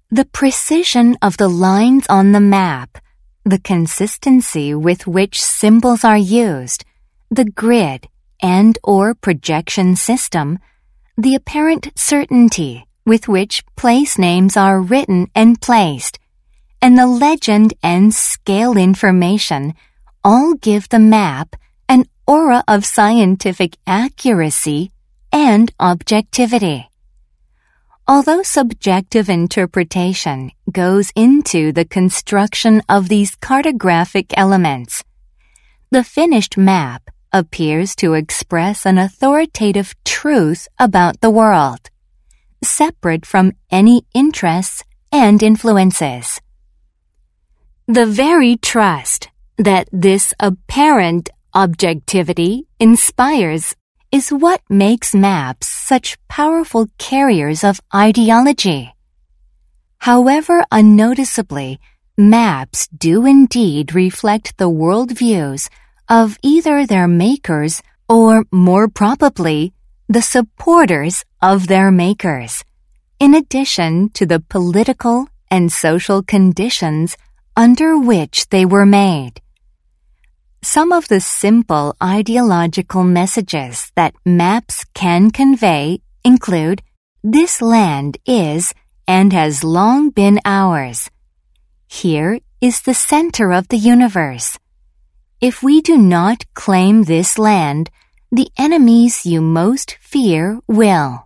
The precision of the lines on the map, the consistency with which symbols are used, the grid and/or projection system, the apparent certainty with which place names are written and placed, and the legend and scale information all give the map an aura of scientific accuracy and objectivity. Although subjective interpretation goes into the construction of these cartographic elements, the finished map appears to express an authoritative truth about the world, separate from any interests and influences. The very trust that this apparent objectivity inspires is what makes maps such powerful carriers of ideology. However unnoticeably, maps do indeed reflect the worldviews of either their makers or, more probably, the supporters of their makers, in addition to the political and social conditions under which they were made. Some of the simple ideological messages that maps can convey include, "This land is and has long been ours. Here is the center of the universe. If we do not claim this land, the enemies you most fear will."